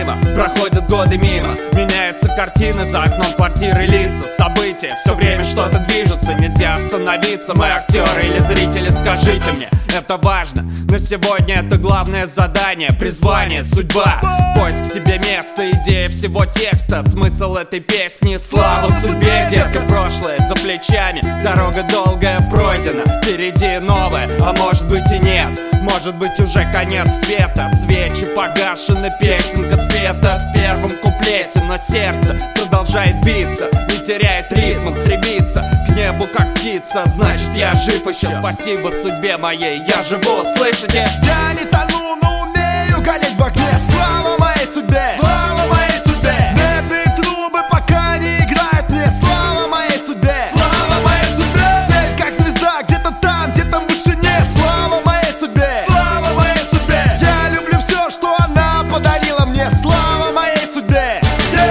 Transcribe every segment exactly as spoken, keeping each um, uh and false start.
необъяснимо. Проходят годы мимо, меняются картины за окном квартиры, лица, события. Все время что-то движется, нельзя остановиться. Мы актеры или зрители, скажите мне, это важно. На сегодня это главное задание, призвание, судьба. Поиск себе места, идея всего текста. Смысл этой песни, слава судьбе. Детка, прошлое за плечами, дорога долгая пройдена. Впереди новое, а может быть и нет. Может быть уже конец света. Свечи погашены, песенка спета в первом куплете. Но сердце продолжает биться, не теряет ритма, стремится к небу как птица. Значит я жив еще, спасибо судьбе моей, я живу, слышите? Я не тону, но умею гореть в огне. Слава моей судьбе, слава моей судьбе. Медные трубы пока не играют мне. Слава моей судьбе, слава моей судьбе. Цель как звезда, где-то там, где-то в вышине. Слава моей судьбе, слава моей судьбе. Я люблю все, что она подарила мне. Слава моей судьбе.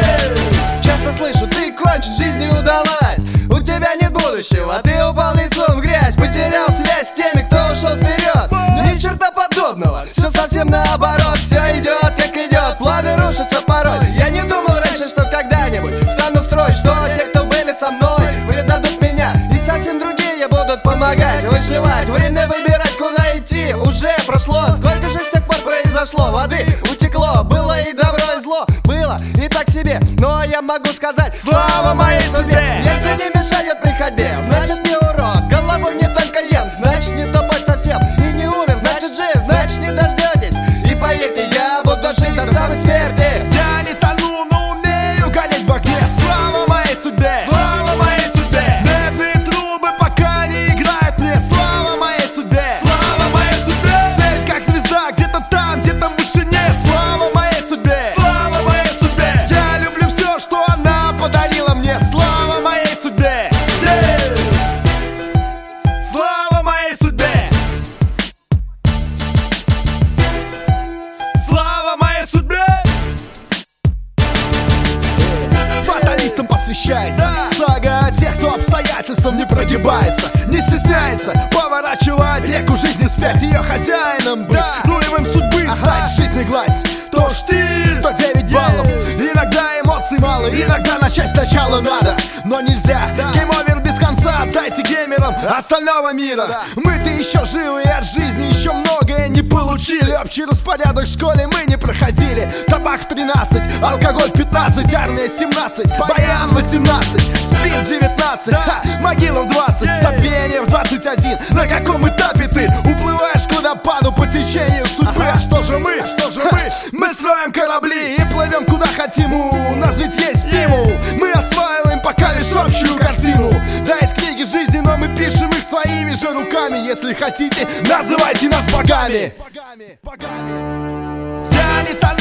Yeah. Часто слышу, ты кончен, жизнь не удалась. У тебя нет будущего, ты упал лицом в грязь. Потерял связь с теми, кто ушел вперед. Ни черта подобного, все совсем наоборот. Все идет как идет, планы рушатся порой. Я не думал раньше, что когда-нибудь стану в строй, что те, кто были со мной, предадут меня. И совсем другие будут помогать, выживать. Время выбирать, куда идти, уже прошло. Сколько же с тех пор произошло, воды утекло. Было и добро, и зло, было и так себе. Но я могу сказать, слава моей судьбе. Если не мешает при ходьбе, значит не урод. Головой не только ем, значит не тупой совсем. И не умер, значит жив, значит не дождетесь. И поверьте, я буду жить до самой смерти. Я не тону, но умею гореть в огне. Слава моей судьбе, слава моей судьбе. Медные трубы пока не играют мне. Слава моей судьбе, слава моей судьбе. Цель как звезда, где-то там, где-то в вышине. Слава моей судьбе, слава моей судьбе. Я люблю все, что она подарила мне. Слава моей судьбе. Yeah. Слава моей судьбе. Слава моей судьбе. Фаталистам посвящается сага о тех, кто обстоятельствам не прогибается, не стесняется поворачивать реку жизни вспять. Ее хозяином быть, нулевым судьбы стать. Жизнь не гладь, то штиль, то девять баллов. Иногда эмоций мало, иногда начать сначала надо. Но нельзя, гейм-овер без конца. Дайте геймерам остального мира. Мы-то еще живы, и от жизни еще многое не получили. Общий распорядок в школе мы не проходили. Табак в тринадцать, алкоголь пятнадцать, армия семнадцать, баян восемнадцать, спид девятнадцать, ха, могила в двадцать, забвение в двадцать один. На каком этапе ты уплываешь к водопаду по течению судьбы? А что же мы, а что же мы? Мы строим корабли и плывем куда хотим. У нас ведь есть стимул. Мы осваиваем пока лишь общую картину. Да, из книги жизни, но мы пишем их своими же руками. Если хотите, называйте нас богами. Я не тону.